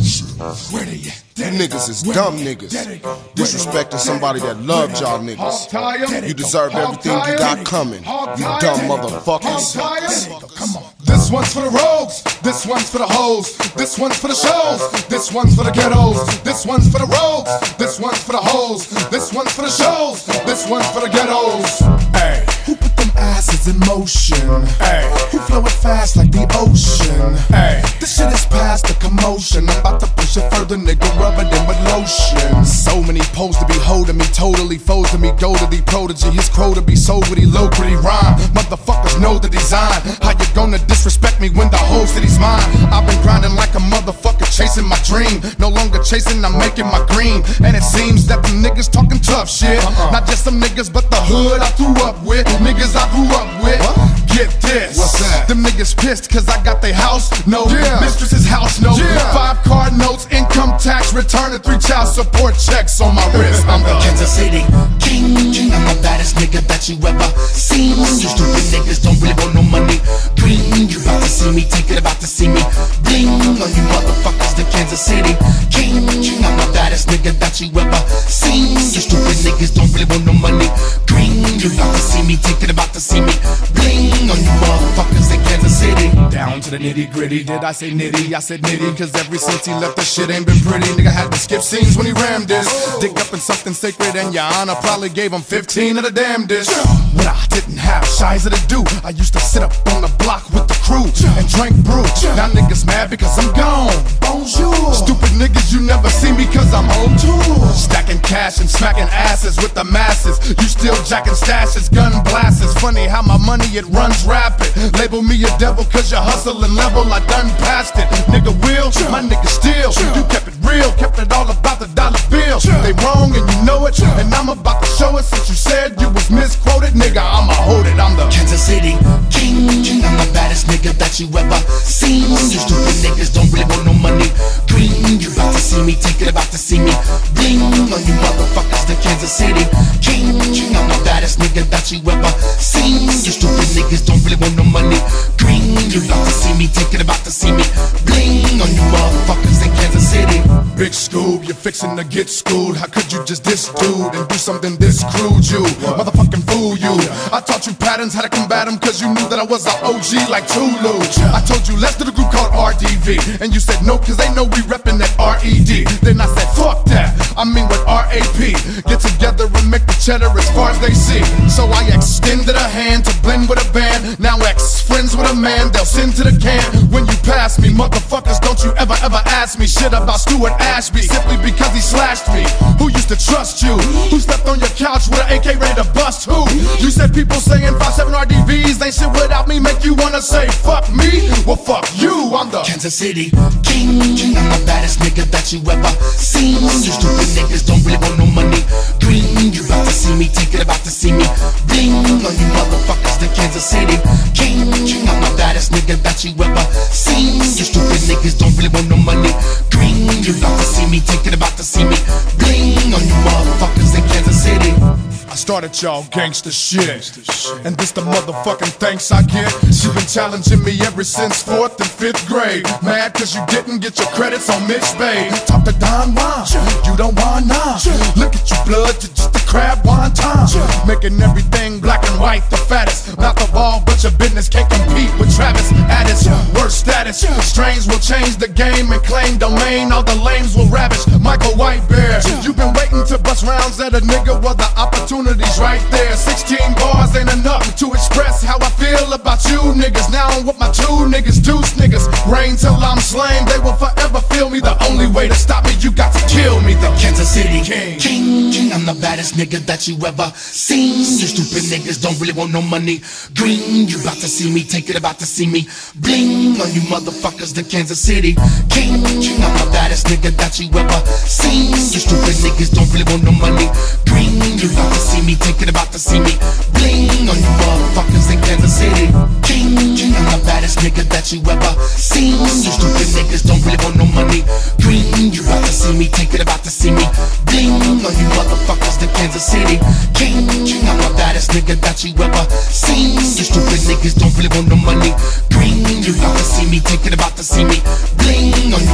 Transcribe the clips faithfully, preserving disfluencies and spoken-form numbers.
Where they at? You niggas is dumb niggas. Disrespecting somebody that loved y'all niggas. You deserve everything you got coming. You dumb motherfuckers. Come on. This one's for the rogues. This one's for the hoes. This one's for the shows. This one's for the ghettos. This one's for the rogues. This one's for the hoes. This one's for the shows. This one's for the ghettos. Hey, who put them asses in motion? Hey, who flow it fast like the ocean? Hey, this shit is past the commotion. I'm about to push it further, nigga, rub it in with lotion. So many pose to be holding me, totally foes to me, go to the prodigy. His crow to be so witty, low pretty rhyme. Motherfuckers know the design. How you gonna disrespect me when the whole city's mine? I've been grinding like a motherfucker, chasing my dream. No longer chasing, I'm making my green. And it seems that them niggas talking tough shit. uh-uh. Not just some niggas, but the hood I grew up with. Niggas I grew up with. What? Get this. What's that? Them niggas pissed cause I got their house note. Yeah. Mistress's house note. Yeah. Five card notes, income tax return, and three child support checks on my wrist. I'm the Kansas City King. I'm the baddest nigga that you ever seen. You stupid niggas don't really want no money. Green, you about to see me, take it, about to see me. Bling on you motherfuckers, the Kansas City King. I'm the baddest nigga that you ever seen. You stupid niggas don't really want no money. Green, you about to see me, take it, about to see me. Bling on you motherfuckers in Kansas City. Down to the nitty gritty. Did I say nitty? I said nitty, cause ever since he left the shit ain't been pretty. Nigga had to skip scenes when he rammed this. Dig up in something sacred and your honor probably gave him fifteen of the damn dish. What I didn't have, shies to do. I used to sit up on the block with the crew and drink brew. Now niggas mad because I'm gone. Bonjour. Stupid niggas, you never see me cause I'm on tour. Stacking cash and smacking asses with the masses. You still jacking stashes, gun blasts. It's funny how my money, it runs rapid. Label me a devil cause you hustle and level, I done passed it. Nigga will, my nigga still. You kept it real, kept it all about the dollar bill. They wrong and you know it, and I'm about to show it. Since you said you was misquoted, nigga, I'ma hold it. I'm the Kansas City King. I'm the baddest nigga that you ever seen. You stupid niggas don't really want no money. Green, you about to see me, take it, about to see me. Bling on you motherfuckers, the Kansas City King. I'm the baddest nigga that you ever seen. You stupid niggas don't really want no money. Green, you about to see me, take it, about to see me. Bling on you motherfuckers in Kansas City. Big Scoob, you're fixing to get schooled. How could you just diss dude and do something this crude? You motherfucking fool you. I taught you patterns, how to combat them, cause you knew that I was an O G like Tulu. I told you let's do the group called R D V, and you said no cause they know we reppin' that R E D. Then I said fuck that, I mean with R A P. Get together and make the cheddar as far as they see. So I extended a hand to blend with a band. Now ex friends with a man, they'll send to the can. When you pass me, motherfuckers, don't you ever ever ask me shit about Stuart Ashby, simply because he slashed me. Who used to trust you? Who slept on your couch with an A K ready to bust who? You said people saying five seven R D Vs ain't shit without me, make you wanna say fuck me? Well fuck you, I'm the Kansas City King. I'm the baddest nigga that you ever seen. You stupid niggas don't really want no money. Green, you about to see me, take it, about to see me. Bling on you motherfuckers, the Kansas City King. I'm the baddest nigga that you ever seen. You stupid niggas don't really want no money. Green, you about to see me, take it, about to see me. Bling on you motherfuckers in Kansas City. I started y'all gangsta shit, and this the motherfucking thanks I get. You been challenging me ever since fourth and fifth grade. Mad cause you didn't get your credits on Mitch Bay. Talk to Don Juan, you don't want none. Look at you blood, you're just a crab one time. Making everything black and white the fattest. Mouth of all but your business can't compete with Travis Addis. Worst status, strains will change the game and claim domain. All the lames will ravish Michael White Bear. You've been waiting to bust rounds at a nigga, well the opportunity's right there. Sixteen bars ain't enough to express how I feel about you niggas. Now I'm with my two niggas, deuce niggas. Reign till I'm slain, they will forever feel me. The only way to stop me, you got to kill me. The Kansas City King. King. I'm the baddest nigga that you ever seen. You stupid niggas don't really want no money. Green, you about to see me, take it, about to see me. Bling on you motherfuckers, the Kansas City King. I'm the baddest nigga that you ever seen. You stupid niggas don't really want no money. Green, you about to see me, take it, about to see me. Bling on you motherfuckers in Kansas City King. I'm the baddest nigga that you ever seen. You stupid niggas don't really want no money. Green, you about to see me, take it, about to see me. Bling on you motherfuckers, the Kansas City King. I'm the baddest nigga that you ever seen. You stupid niggas don't really want no money. Green, you about to see me, take it, about to see me. Bling on you motherfuckers.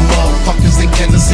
motherfuckers in Kansas